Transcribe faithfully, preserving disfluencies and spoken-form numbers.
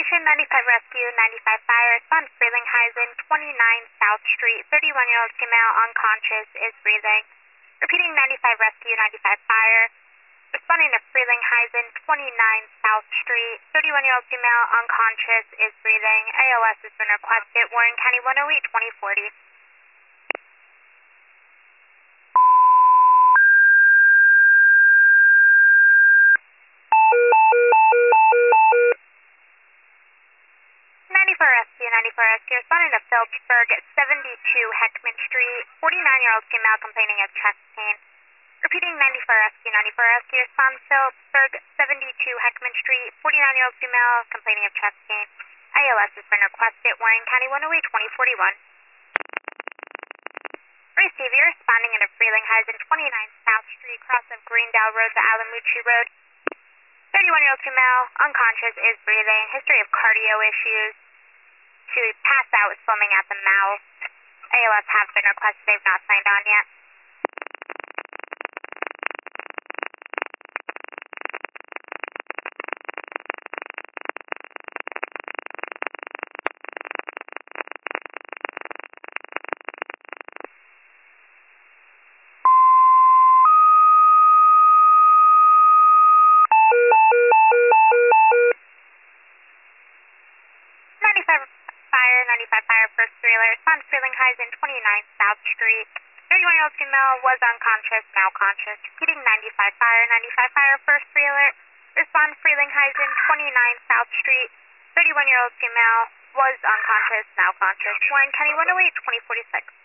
Station ninety-five Rescue, ninety-five Fire, respond Frelinghuysen, twenty-nine South Street, thirty-one-year-old female unconscious is breathing. Repeating ninety-five Rescue, ninety-five Fire, responding to Frelinghuysen, twenty-nine South Street, thirty-one-year-old female unconscious is breathing. A L S has been requested, Warren County one oh eight, twenty forty. ninety-four Rescue, ninety-four Rescue, responding to Phillipsburg, seventy-two Heckman Street, forty-nine-year-old female complaining of chest pain. Repeating ninety-four Rescue, ninety-four Rescue, respond Phillipsburg, seventy-two Heckman Street, forty-nine-year-old female complaining of chest pain. A L S has been requested, Warren County one oh eight, twenty forty-one. Receive, you're responding into Frelinghuysen, twenty-nine South Street, cross of Greendale Road to Alamucci Road. thirty-one-year-old female, unconscious, is breathing. History of cardio issues. She passed out with foaming at the mouth. A L S have been requested. They've not signed on yet. ninety-five Fire, ninety-five Fire, first trailer. Respond Frelinghuysen, twenty-nine South Street. thirty-one-year-old female was unconscious, now conscious. Repeating ninety-five Fire, ninety-five Fire, first trailer. Respond Frelinghuysen, twenty-nine South Street. thirty-one-year-old female was unconscious, now conscious. Warren County one oh eight, twenty forty-six.